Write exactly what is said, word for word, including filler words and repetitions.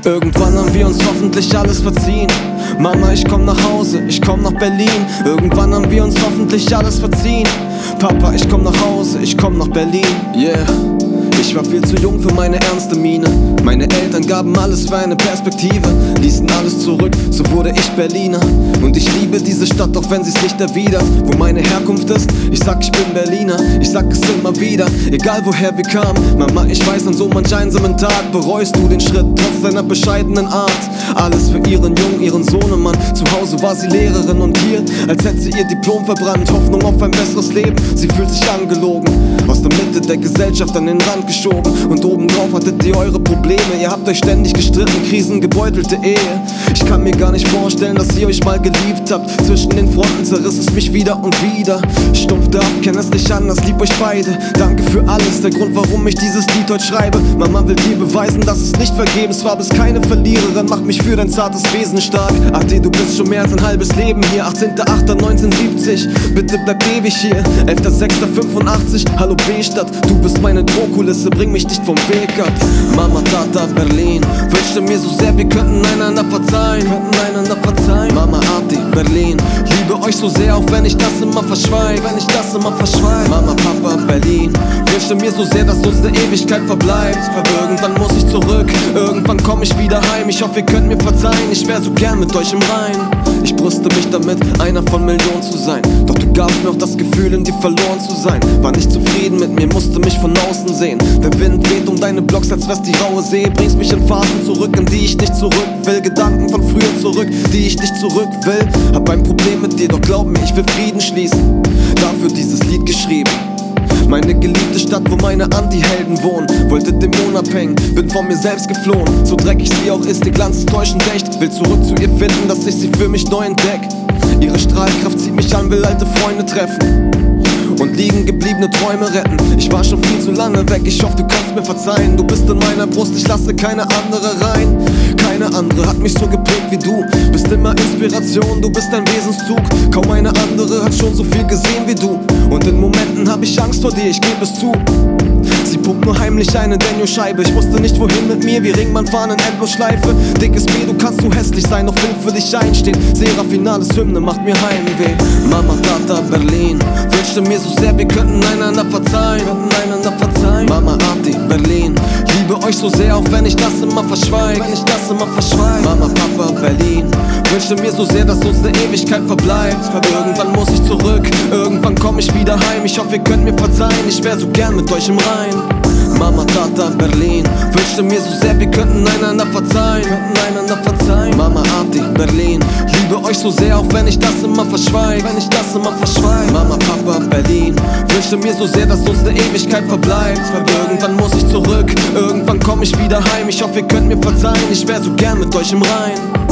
Irgendwann haben wir uns hoffentlich alles verziehen. Mama, ich komm nach Hause, ich komm nach Berlin. Irgendwann haben wir uns hoffentlich alles verziehen. Papa, ich komm nach Hause, ich komm nach Berlin. Yeah. Ich war viel zu jung für meine ernste Miene. Meine Eltern gaben alles für eine Perspektive, ließen alles zurück, so wurde ich Berliner. Und ich liebe diese Stadt, auch wenn sie's nicht erwidert. Wo meine Herkunft ist, ich sag, ich bin Berliner. Ich sag es immer wieder, egal woher wir kamen. Mama, ich weiß, an so manch einsamen Tag bereust du den Schritt, trotz deiner bescheidenen Art. Alles für ihren Jungen, ihren Sohnemann. Zu Hause war sie Lehrerin und hier, als hätte sie ihr Diplom verbrannt. Hoffnung auf ein besseres Leben, sie fühlt sich angelogen. Aus der Mitte der Gesellschaft an den Rand geschoben. Und obendrauf hattet ihr eure Probleme. Ihr habt euch ständig gestritten, krisengebeutelte Ehe. Ich kann mir gar nicht vorstellen, dass ihr euch mal geliebt habt. Zwischen den Fronten zerriss es mich wieder und wieder. Stumpfte ab, kenn es nicht anders, lieb euch beide. Danke für alles, der Grund, warum ich dieses Lied heute schreibe. Mama will dir beweisen, dass es nicht vergebens war. Bist keine Verliererin, mach mich für dein zartes Wesen stark. Ade, du bist schon mehr als ein halbes Leben hier. achtzehnter achter neunzehnhundertsiebzig, bitte bleib ewig hier. elfter sechster fünfundachtzig, hallo B-Stadt. Du bist meine Drohkulisse, bring mich nicht vom Weg ab. Mama, Tata, Berlin, wünschte mir so sehr, wir könnten einander verzeihen. Könnten einander verzeihen. Mama, Ati, Berlin, liebe euch so sehr, auch wenn ich das immer verschweig. Wenn ich das immer verschweig. Mama, Papa, Berlin, wünschte mir so sehr, dass uns eine Ewigkeit verbleibt. Irgendwann muss ich zurück, irgendwann komm ich wieder heim. Ich hoffe, ihr könnt mir verzeihen, ich wär so gern mit euch im Rhein. Ich brüste mich damit, einer von Millionen zu sein. Doch du gabst mir auch das Gefühl, in dir verloren zu sein. War nicht zufrieden mit mir, musste mich von außen sehen. Der Wind weht um deine Blocks, als wär's die raue See. Bringst mich in Phasen zurück, in die ich nicht zurück will. Gedanken von früher zurück, die ich nicht zurück will. Hab ein Problem mit dir, doch glaub mir, ich will Frieden schließen. Dafür dieses Lied geschrieben. Meine geliebte Stadt, wo meine Anti-Helden wohnen. Wollte Dämonen abhängen, bin von mir selbst geflohen. So dreckig sie auch ist, ihr Glanz ist täuschend echt. Will zurück zu ihr finden, dass ich sie für mich neu entdeck. Ihre Strahlkraft zieht mich an, will alte Freunde treffen und liegen gebliebene Träume retten. Ich war schon viel zu lange weg, ich hoffe, du kannst mir verzeihen. Du bist in meiner Brust, ich lasse keine andere rein. Keine andere hat mich so geprägt wie du. Bist immer Inspiration, du bist ein Wesenszug. Kaum eine andere hat schon so viel gesehen wie du. Und in Momenten hab ich Angst vor dir, ich geb es zu. Sie pumpt nur heimlich eine Daniel-Scheibe. Ich wusste nicht wohin mit mir, wie Ringmann fahren in Endlosschleife. Dickes B, du kannst so hässlich sein, doch will für dich einstehen. Serafinales Hymne macht mir Heimweh. Mama, Tata, Berlin, wünschte mir so sehr, wir könnten einander verzeihen. Könnten einander verzeihen. Mama, Ati, Berlin, liebe euch so sehr, auch wenn ich das immer verschweig. Wenn ich das immer verschweig. Mama, Papa, Berlin, wünschte mir so sehr, dass uns eine Ewigkeit verbleibt. Irgendwann muss ich zurück, irgendwann komm ich wieder heim. Ich hoffe, ihr könnt mir verzeihen, ich wär so gern mit euch im Rhein. Mama, Tata, Berlin, wünschte mir so sehr, wir könnten einander verzeihen. Könnten einander verzeihen. Mama, Ati, Berlin, liebe euch so sehr, auch wenn ich das immer verschweig. Wenn ich das immer verschweig. Mama, Papa, Berlin, wünschte mir so sehr, dass uns eine Ewigkeit verbleibt. Irgendwann muss ich zurück, irgendwann komm ich wieder heim. Ich hoffe, ihr könnt mir verzeihen, ich wär so gern mit euch im Rhein.